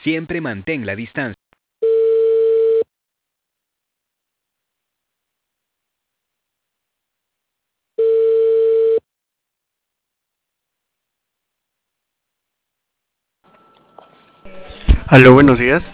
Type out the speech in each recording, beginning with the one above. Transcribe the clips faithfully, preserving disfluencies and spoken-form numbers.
Siempre mantén la distancia. Aló, buenos días.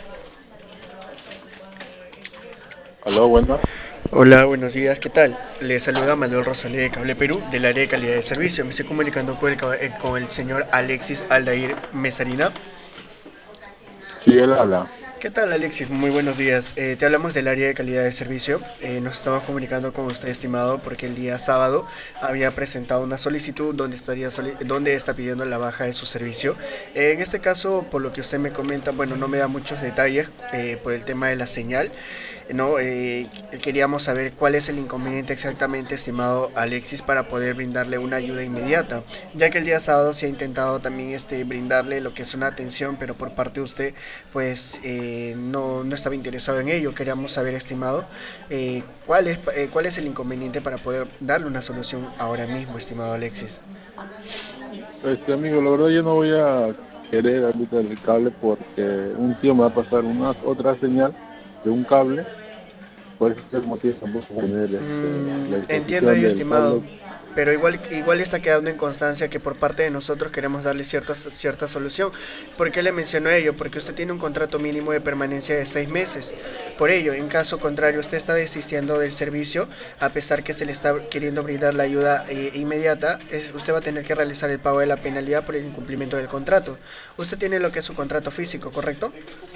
Aló, bueno. Hola, buenos días, ¿qué tal? Le saluda Manuel Rosalía de Cable Perú, del área de calidad de servicio. Me estoy comunicando con el, cab- eh, con el señor Alexis Aldair Mesarina. Sí, él habla. ¿Qué tal, Alexis? Muy buenos días. Eh, te hablamos del área de calidad de servicio. Eh, nos estamos comunicando con usted, estimado, porque el día sábado había presentado una solicitud donde estaría soli- donde está pidiendo la baja de su servicio. Eh, en este caso, por lo que usted me comenta, bueno, no me da muchos detalles eh, por el tema de la señal. No, eh, queríamos saber cuál es el inconveniente exactamente, estimado Alexis, para poder brindarle una ayuda inmediata, ya que el día sábado se ha intentado también este, brindarle lo que es una atención, pero por parte de usted, pues eh, no, no estaba interesado en ello. Queríamos saber, estimado, eh, cuál, es, eh, cuál es el inconveniente para poder darle una solución ahora mismo, estimado Alexis. Este amigo, la verdad yo no voy a querer ahorita el cable porque un tío me va a pasar una otra señal de un cable, por eso es el motivo tampoco de tener este, Mm, la entiendo disposición ello, del estimado, cable. pero igual, igual está quedando en constancia que por parte de nosotros queremos darle cierta, cierta solución. ¿Por qué le menciono ello? Porque usted tiene un contrato mínimo de permanencia de seis meses. Por ello, en caso contrario, usted está desistiendo del servicio, a pesar que se le está queriendo brindar la ayuda eh, inmediata, es- usted va a tener que realizar el pago de la penalidad por el incumplimiento del contrato. Usted tiene lo que es su contrato físico, ¿correcto?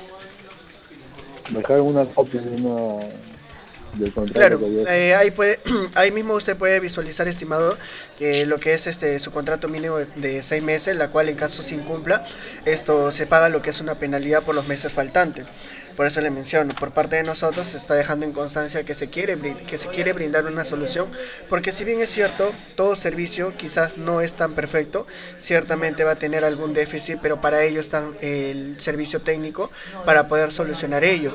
Me cae una copia de una del contrato Claro, que había hecho. eh, ahí puede, ahí mismo usted puede visualizar, estimado, que lo que es este su contrato mínimo de, de seis meses, la cual en caso se incumpla, esto se paga lo que es una penalidad por los meses faltantes. Por eso le menciono, por parte de nosotros se está dejando en constancia que se quiere que se quiere brindar una solución, porque si bien es cierto, todo servicio quizás no es tan perfecto, ciertamente va a tener algún déficit, pero para ello está el servicio técnico para poder solucionar ello.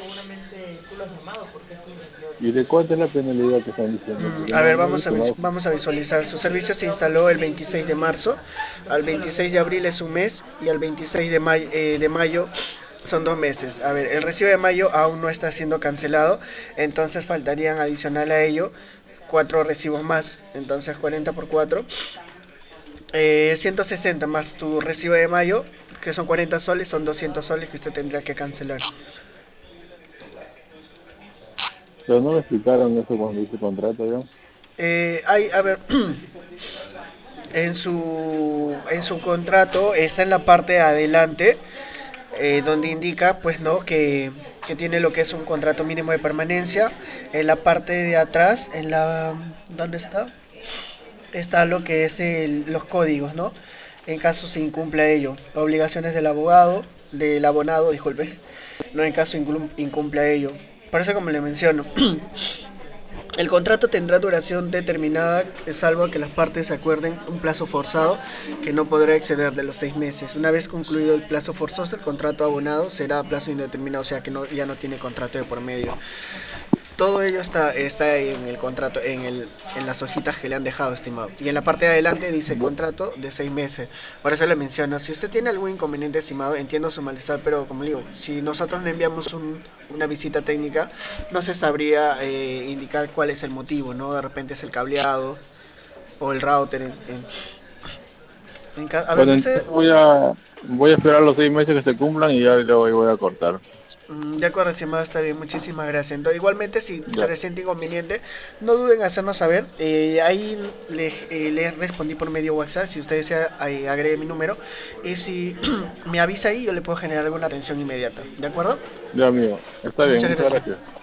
¿Y de cuánto es la penalidad que están diciendo? Porque A no, ver, no he vamos a, visto nada. vamos a visualizar. Su servicio se instaló el veintiséis de marzo, al veintiséis de abril es un mes y al veintiséis de mayo, eh, de mayo son dos meses. A ver, el recibo de mayo aún no está siendo cancelado, entonces faltarían adicional a ello cuatro recibos más. Entonces cuarenta por cuatro, eh, ciento sesenta más tu recibo de mayo, que son cuarenta soles, son doscientos soles que usted tendría que cancelar. Pero no me explicaron eso cuando hice contrato yo. Eh, hay, a ver, en su, en su contrato está en la parte de adelante, eh, donde indica pues no que, que tiene lo que es un contrato mínimo de permanencia. En la parte de atrás, en la ¿dónde está? Está lo que es el, los códigos, ¿no? En caso se incumpla ello, obligaciones del abogado, del abonado, disculpe, no en caso incumpla ello. Por eso, como le menciono, el contrato tendrá duración determinada, salvo que las partes acuerden un plazo forzado que no podrá exceder de los seis meses. Una vez concluido el plazo forzoso, el contrato abonado será a plazo indeterminado, o sea que no, ya no tiene contrato de por medio. Todo ello está, está en el contrato, en, el, en las hojitas que le han dejado, estimado. Y en la parte de adelante dice Bu- contrato de seis meses. Por eso le menciono, si usted tiene algún inconveniente, estimado, entiendo su malestar, pero como le digo, si nosotros le enviamos un, una visita técnica, no se sabría eh, indicar cuál es el motivo, ¿no? De repente es el cableado o el router. En, en, en ca- a ver, Bueno, usted. entonces voy a, voy a esperar los seis meses que se cumplan y ya luego ahí voy a cortar. Mm, De acuerdo, estimado, está bien, muchísimas gracias. Entonces, igualmente, si se Ya, resiente inconveniente, no duden en hacernos saber. Eh, ahí le, eh, le respondí por medio WhatsApp, si usted desea, ahí agregue mi número. Y si me avisa ahí, yo le puedo generar alguna atención inmediata. ¿De acuerdo? ya amigo. Está bien, Muchas muchas gracias. gracias.